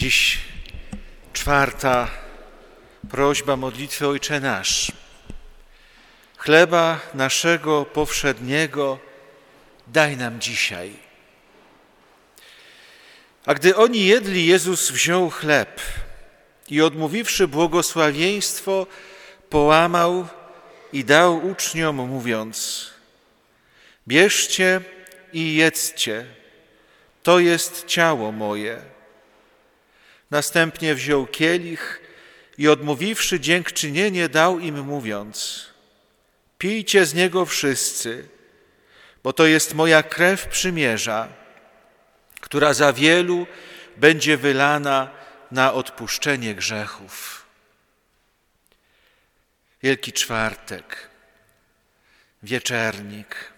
Dziś czwarta prośba modlitwy Ojcze Nasz. Chleba naszego powszedniego daj nam dzisiaj. A gdy oni jedli, Jezus wziął chleb i odmówiwszy błogosławieństwo, połamał i dał uczniom, mówiąc: bierzcie i jedzcie, to jest ciało moje. Następnie wziął kielich i odmówiwszy dziękczynienie, dał im, mówiąc: pijcie z niego wszyscy, bo to jest moja krew przymierza, która za wielu będzie wylana na odpuszczenie grzechów. Wielki Czwartek, wieczernik.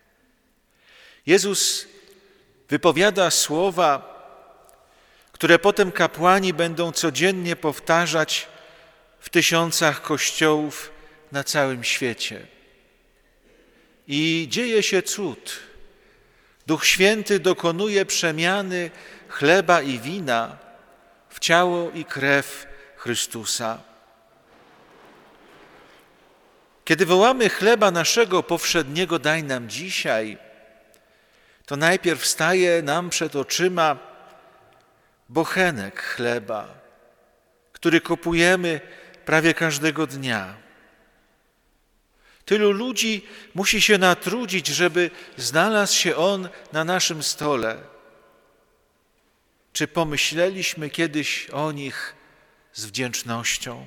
Jezus wypowiada słowa, które potem kapłani będą codziennie powtarzać w tysiącach kościołów na całym świecie. I dzieje się cud. Duch Święty dokonuje przemiany chleba i wina w ciało i krew Chrystusa. Kiedy wołamy chleba naszego powszedniego daj nam dzisiaj, to najpierw staje nam przed oczyma bochenek chleba, który kupujemy prawie każdego dnia. Tylu ludzi musi się natrudzić, żeby znalazł się on na naszym stole. Czy pomyśleliśmy kiedyś o nich z wdzięcznością?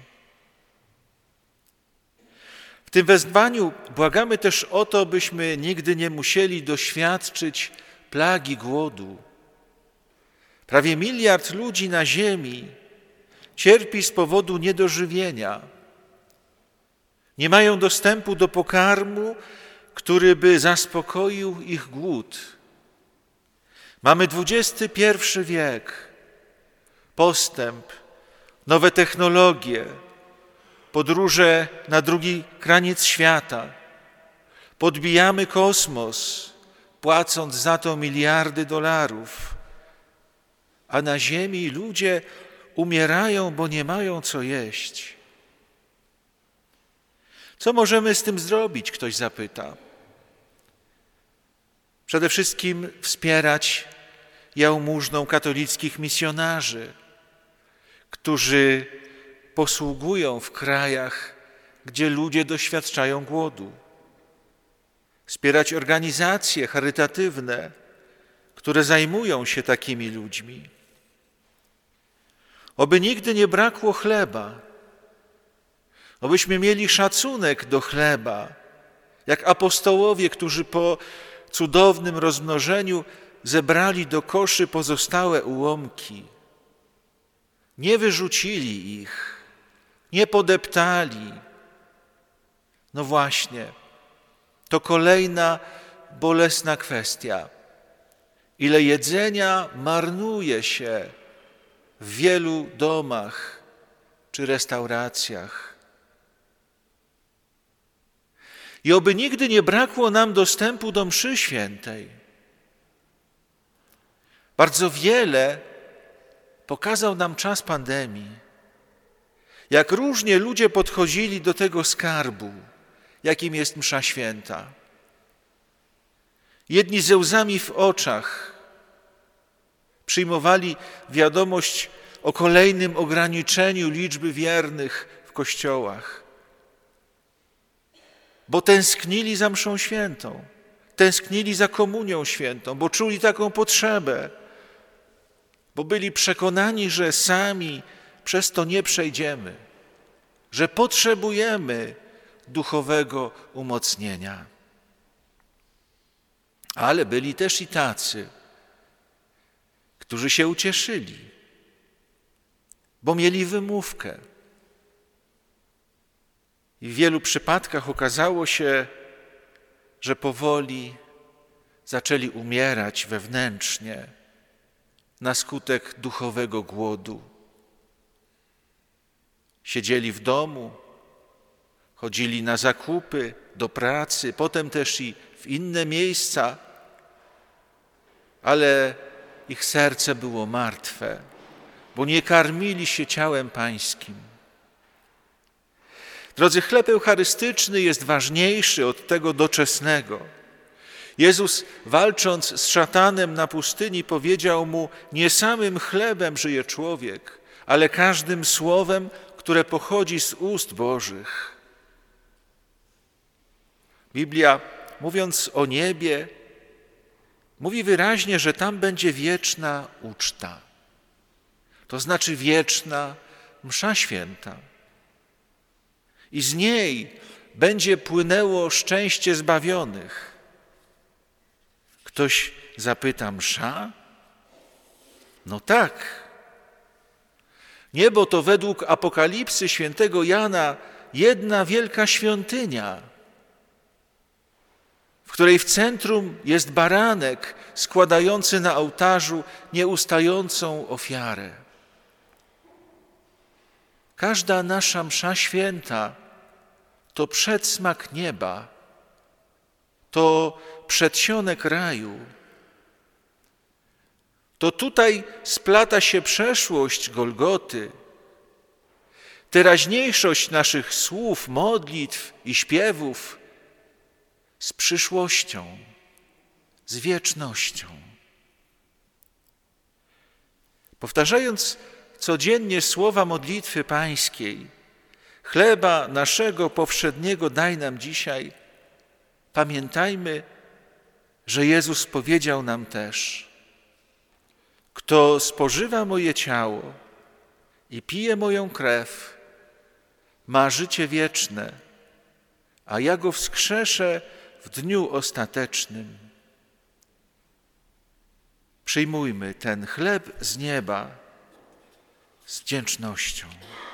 W tym wezwaniu błagamy też o to, byśmy nigdy nie musieli doświadczyć plagi głodu. Prawie 1 miliard ludzi na ziemi cierpi z powodu niedożywienia. Nie mają dostępu do pokarmu, który by zaspokoił ich głód. Mamy XXI wiek, postęp, nowe technologie, podróże na drugi kraniec świata. Podbijamy kosmos, płacąc za to miliardy dolarów. A na ziemi ludzie umierają, bo nie mają co jeść. Co możemy z tym zrobić? Ktoś zapyta. Przede wszystkim wspierać jałmużną katolickich misjonarzy, którzy posługują w krajach, gdzie ludzie doświadczają głodu. Wspierać organizacje charytatywne, które zajmują się takimi ludźmi. Oby nigdy nie brakło chleba, obyśmy mieli szacunek do chleba, jak apostołowie, którzy po cudownym rozmnożeniu zebrali do koszy pozostałe ułomki. Nie wyrzucili ich, nie podeptali. No właśnie, to kolejna bolesna kwestia. Ile jedzenia marnuje się w wielu domach czy restauracjach. I oby nigdy nie brakło nam dostępu do mszy świętej. Bardzo wiele pokazał nam czas pandemii, jak różnie ludzie podchodzili do tego skarbu, jakim jest msza święta. Jedni ze łzami w oczach przyjmowali wiadomość o kolejnym ograniczeniu liczby wiernych w kościołach, bo tęsknili za mszą świętą, tęsknili za komunią świętą, bo czuli taką potrzebę, bo byli przekonani, że sami przez to nie przejdziemy, że potrzebujemy duchowego umocnienia. Ale byli też i tacy, którzy się ucieszyli, bo mieli wymówkę. I w wielu przypadkach okazało się, że powoli zaczęli umierać wewnętrznie na skutek duchowego głodu. Siedzieli w domu, chodzili na zakupy, do pracy, potem też i w inne miejsca, ale ich serce było martwe, bo nie karmili się ciałem Pańskim. Drodzy, chleb eucharystyczny jest ważniejszy od tego doczesnego. Jezus, walcząc z szatanem na pustyni, powiedział mu: nie samym chlebem żyje człowiek, ale każdym słowem, które pochodzi z ust Bożych. Biblia, mówiąc o niebie, mówi wyraźnie, że tam będzie wieczna uczta. To znaczy wieczna msza święta. I z niej będzie płynęło szczęście zbawionych. Ktoś zapyta: msza? No tak. Niebo to według Apokalipsy świętego Jana jedna wielka świątynia, w której w centrum jest baranek składający na ołtarzu nieustającą ofiarę. Każda nasza msza święta to przedsmak nieba, to przedsionek raju. To tutaj splata się przeszłość Golgoty, teraźniejszość naszych słów, modlitw i śpiewów z przyszłością, z wiecznością. Powtarzając codziennie słowa modlitwy pańskiej: chleba naszego powszedniego daj nam dzisiaj, pamiętajmy, że Jezus powiedział nam też: kto spożywa moje ciało i pije moją krew, ma życie wieczne, a ja go wskrzeszę w dniu ostatecznym. Przyjmujmy ten chleb z nieba z wdzięcznością.